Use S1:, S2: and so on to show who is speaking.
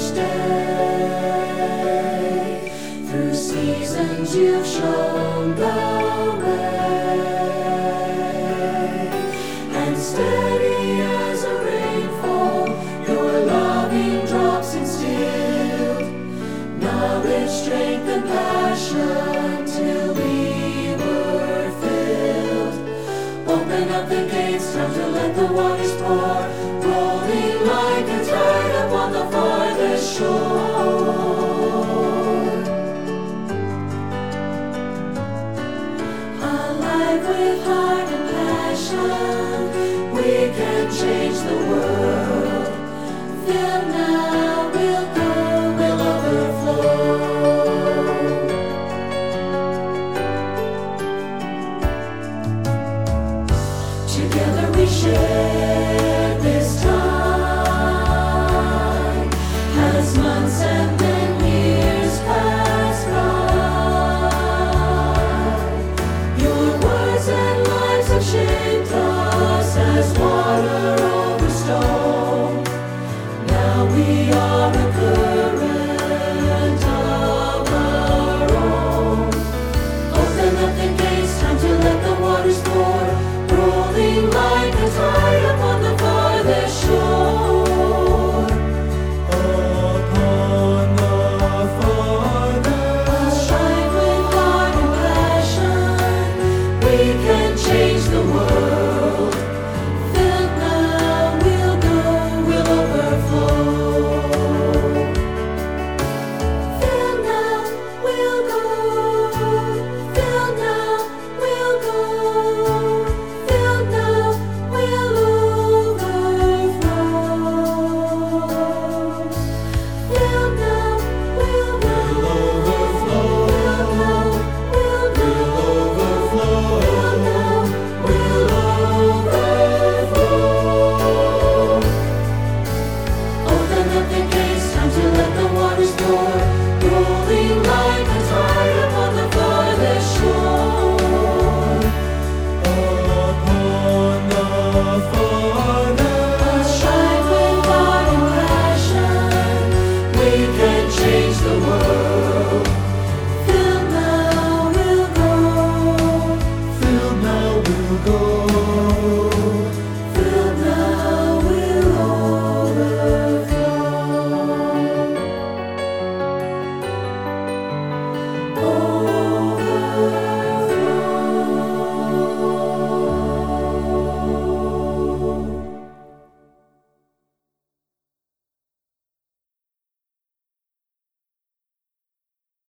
S1: each day. Through seasons you've shown the way, and steady as a rainfall, your loving drops instilled knowledge, strength, and passion till we were filled. Open up the gates, time to let the waters pour, rolling like a tide upon the farthest shore. Alive with heart and passion, we can change the world.